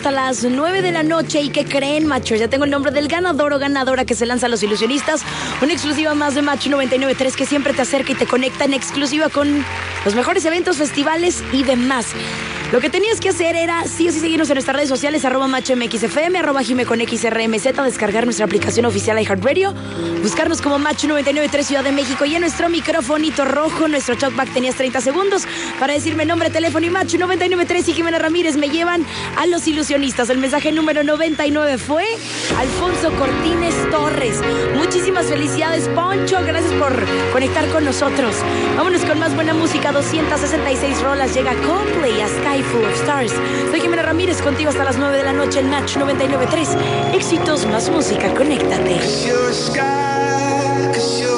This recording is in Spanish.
hasta las 9 de la noche. ¿Y qué creen, machos? Ya tengo el nombre del ganador o ganadora que se lanza a Los Ilusionistas. Una exclusiva más de Macho 99.3 que siempre te acerca y te conecta en exclusiva con los mejores eventos, festivales y demás. Lo que tenías que hacer era sí o sí seguirnos en nuestras redes sociales, @MachoMXFM, @JimeConXRMZ, descargar nuestra aplicación oficial iHeartRadio, buscarnos como Macho 99.3 Ciudad de México y en nuestro microfonito rojo, nuestro talkback, tenías 30 segundos para decirme nombre, teléfono y Macho 99.3 y Jimena Ramírez me llevan a Los Ilusionistas. El mensaje número 99 fue Alfonso Cortines Torres. Muchísimas felicidades, Poncho, gracias por conectar con nosotros. Vámonos con más buena música, 266 rolas, llega Coldplay a Sky Full of Stars. Soy Jimena Ramírez, contigo hasta las 9 de la noche en Match 99.3. Éxitos más música, conéctate.